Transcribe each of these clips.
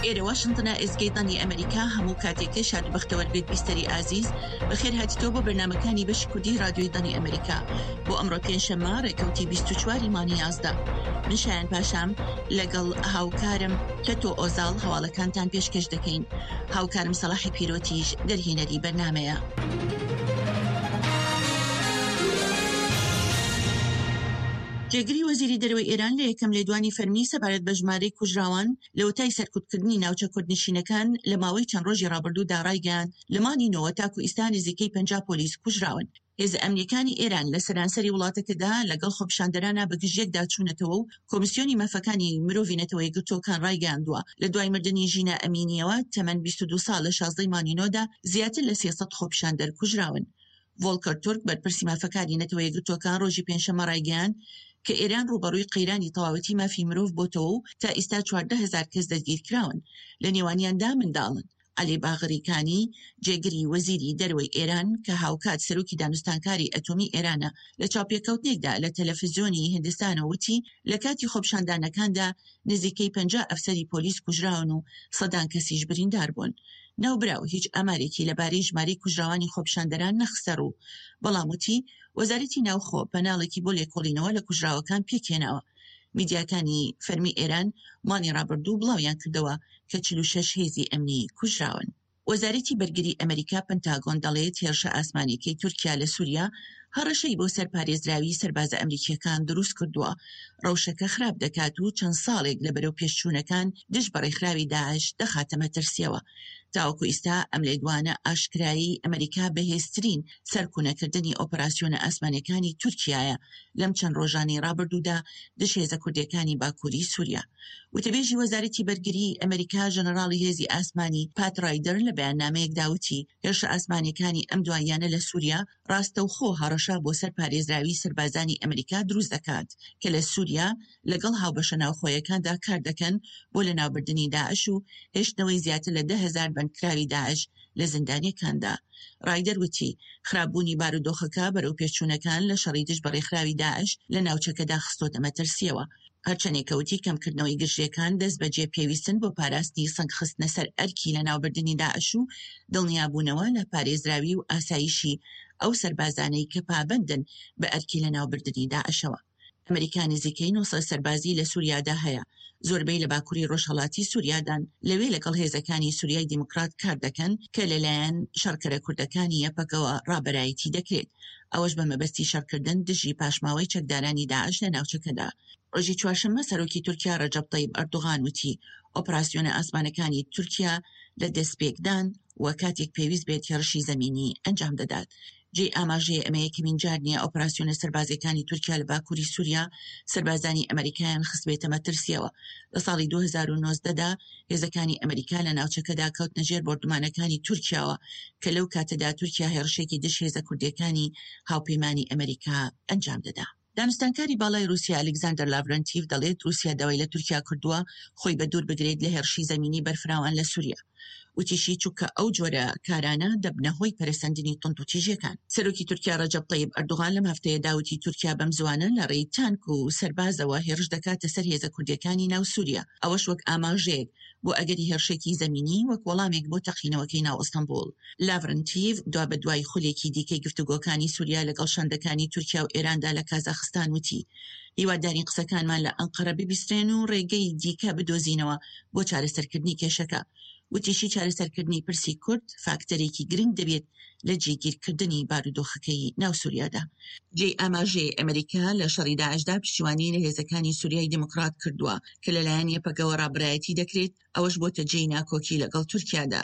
ئێرە واشنتنە ئێزگەیدانی ئەمریکا هەموو کاتێکە شاد بەختەوە بێت بیستەری ئازیز بەخێر هاتیتەوە بۆ بەرنامەکانی بەشی کوردی رادیۆی دانی ئەمریکا بۆ ئەمڕۆ پێنجشەممە ڕێکەوتی 24 مانگی 11 من شایان پاشام لەگەڵ هاوکارم کەتۆ ئۆزاڵ هەواڵەکانتان پێشکەش دەکەین. هاوکارم سەلاحی پیرۆتیش دەرهێنەری بەرنامەیە. جێگری وەزیری دەرەوەی ئێران لە یەکەم لێدوانی فەرمی سەبارەت بە ژمارەی کوژراوان لە وتای سەرکوتکردنی ناوچە کوردنشینەکان لە ماوەی چەند ڕۆژی ڕابردوودا ڕایگەیاند لە مانی 9 تاکو ئێستا نزیکەی 50 پۆلیس کوژراون. هێزە ئەمنیەکانی ئێران لە سەرانسەری وڵاتەکەدا لەگەڵ خۆپیشاندەرانە بەگژیەکدا چوونەتەوە و کۆمیسیۆنی مەفەکانی مرۆڤی نەتەوەی گرتوەکان ڕایگەیاندووە لە دوای مردنی ژینە ئەمینیەوە تەمەن 22 ساڵ لە 16 مانگی 9دا زیاتر لە 300 خۆپیشاندەر کوژراون. ڤۆڵکەر تورک بەرپرسی مافەکانی نەتەوەی گرتوەکان ڕۆژی پێنجشەممە ڕایگەیاند کە ئێران ڕوبەڕووی قەیرانی تەواوەتی مافی مرۆڤ بۆتەوە و تا ئێستا 14,000 کەس دەستگیرکراون، لە نێوانیاندا منداڵن. عەلی باغریکانی جێگری وەزیری دەرەوەی ئێران کە هاوکات سەرۆکی دانوستانکاری ئەتۆمی ئێرانە لە چاوپێکەوتنێکدا لە تەلەڤیزیۆنی هیندستانە وتی لە کاتی خۆپیشاندانەکاندا نزیکەی 50 ئەفسەری پۆلیس کوژراون و سەدان کەسیش بریندار بوون. ناوبراو هیچ ئامارێکی لەبارەی ژمارەی کوژراوانی خۆپیشاندەران نەخسەر و بەڵام وتی وەزارەتی ناوخۆ پەناڵێکی بۆ لێکۆڵینەوە لە کوژراوەکان پێکێناوە. میدیاکانی فەرمی ئێران مانی ڕابردوو بڵاویان کردەوە کە 46 هێزی ئەمنی کوژراون. وەزارەتی بەرگری ئەمریکا پەنتاگۆن دەڵێت هێرشە ئاسمانیەکەی تورکیا لە سووریا هەڕەشەی بۆ سەرپارێزراوی سەربازە ئەمریکیەکان دروست کردووە. ڕەوشەکە خراپ دەکات و چەند ساڵێک لە بەرەو پێشچوونەکان دژ بە ڕێکخراوی داعش دەخاتەمە ترسیەوە. تاوەکو ئێستا ئەم لێدوانە ئاشکرایی ئەمریکا بەهێزترین سەرکوونەکردنی ئۆپەراسیۆنە ئاسمانیەکانی تورکیایە لەم چەند ڕۆژانەی ڕابردوودا دژ هێزە کوردیەکانی باکووری سووریا. وتەبێژی وەزارەتی بەرگری ئەمریکا ژەنەراڵی هێزی ئاسمانی پات رایدەر لە بەیاننامەیەکدا وتی هێرشە ئاسمانیەکانی ئەم دواییانە لە سووریا ڕاستەوخۆ هەڕەشە بۆ سەرپارێزراوی سەربازانی ئەمریکا دروست دەکات کە لە سووریا لەگەڵ هاوبەشە ناوخۆیەکاندا کار دەکەن بۆ لە ناوبردنی داعش و هێشتنەوەی زیاتر لە 10,000 بەندکراوی داعش لە زیندانیەکاندا. رایدەر وتی خراپبوونی بارودۆخەکە بەرەو پێچوونەکان لە شەڕی دژ بە ڕێکخراوی داعش لە ناوچەکەدا خستۆتە مەترسیەوە. هەرچەندێکەوتی کەمکردنەوەی گژێکان دەست بەجێ پێویستن بۆ پاراستنی سنگ خستنە سەر ئەرکی لە ناوبردنی داعش و دڵنیابوونەوە لە پارێزراوی و ئاسایشی ئەو سەربازانەی کە پابندن بە ئەرکی لە ناوبردنی داعشەوە. ئەمریکا نزیکەی 900 سەربازی لە سووریادا هەیە، زۆربەی لە باکووری ڕۆژهەڵاتی سووریادان لەوێ لەگەڵ هێزەکانی سووریای دیموکرات کار دەکەن کە لەلایەن شەڕکەرە کوردەکانی یەپەکەوە ڕابەرایەتی دەکرێت، ئەوەش بە مەبەستی شەڕکردن دژی پاشماوەی چەکدارانی داعش لە ناوچەکەدا. ڕۆژی چوارشەممە سەرۆکی تورکیا ڕەجەب تەیب ئەردوغان وتی ئۆپەراسیۆنە ئاسمانەکانی تورکیا لە دەستپێکدان و کاتێک پێویست بێت هێرشی زەمینی ئەنجام دەدات. جێ ئاماژەیە ئەمە یەکەمین جار نیە ئۆپەراسیۆنە سەربازەکانی تورکیا لە باکووری سووریا سەربازانی ئەمریکایان خستبێتە مەترسیەوە. لە ساڵی 2019دا هێزەکانی ئەمریکا لە ناوچەکەدا کەوتنە ژێر بۆردمانەکانی تورکیاوە کە لەو کاتەدا تورکیا هێرشێکی دژ هێزە کوردیەکانی هاوپەیمانی ئەمریکا ئەنجام دەدا. دانوستانکاری باڵای رووسیا ئەلێکزاندەر لاڤرەنتیڤ دەڵێت رووسیا داوای لە تورکیا کردووە خۆی بە دوور بگرێت لە هێرشی زەمینی بەرفراوان لە سووریا. وتیشی چووکە ئەو جۆرە کارانە دەبنە هۆی پەرەسەندنی تند و تیژەکان. سەرۆکی تورکیا ڕەجەب تەیب ئەردوغان لەم هەفتەیەدا وتی تورکیا بەم زوانە لە ڕێی تانک و سەربازەوە هێرش دەکاتە سەر هێزە کوردیەکانی ناو سووریا، ئەوەش وەک ئاماژەیەک بۆ ئەگەری هێرشێکی زەمینی وەک وەڵامێک بۆ تەقینەوەکەی ناو ئەستەمبول. لاڤرەنتیڤ دوا بە دوای خولێکی دیکەی گفتوگۆکانی سووریا لەگەڵ شەندەکانی تورکیا و ئێراندا لە کازاخستان وتی هیواداری قسەکانمان لە ئەنقەرە ببیسترێن و ڕێگەی دیکە بدۆزینەوە بۆ چارەسەرکردنی کێشەکە. وتیشی چارەسەرکردنی پرسی کورد فاکتەرێکی گرنگ دەبێت لە جێگیرکردنی بارودۆخەکەی ناو سووریادا. جێ ئاماژەی ئەمریکا لە شەڕی داعشدا پشتیوانی لە هێزەکانی سووریای دیموکرات کردووە کە لەلایەن یەپەکەوە ڕابەرایەتی دەکرێت، ئەوەش بۆتە جێی ناکۆکی لەگەڵ تورکیادا.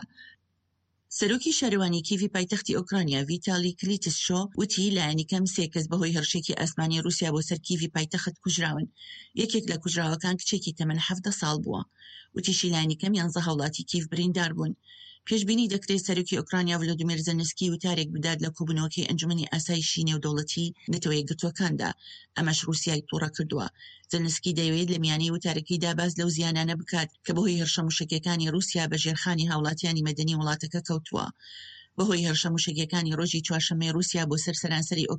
سەرۆکی شارەوانی کیڤی پایتەختی ئۆکرانیا ڤیتالی کلیتسشۆ وتی لایەنی کەم 3 کەس بەهۆی هەرشێکی ئاسمانی رووسیا بۆ سەر کیڤی پایتەخت کوژراون. یەکێک لە کوژراوەکان کچێکی تەمەن 17 ساڵ بووە. وتیشی لایەنی کەم 11 هاوڵاتی کیڤ بریندار بوون. پێشبینی دەکرێت سەرۆکی ئۆکرانیا ڤلۆدیمیر زەلنسکی وتارێک بدات لە کۆبوونەوەکەی ئەنجومەنی ئاسایشی نێودەوڵەتی نەتەوەی گرتوەکاندا، ئەمەش رووسیای تووڕە کردووە. زەلنسکی دەیەوێت لە میانەی وتارەکەیدا باز لەو زیانانە بکات کە بەهۆی هێرشە موشکیەکانی رووسیا بە ژێرخانی هاوڵاتیانی مەدەنی وڵاتەکە کەوتووە. بەهۆی هێرشە موشکیەکانی ڕۆژی چوارشەممەی رووسیا بۆ سەرسەرانسەری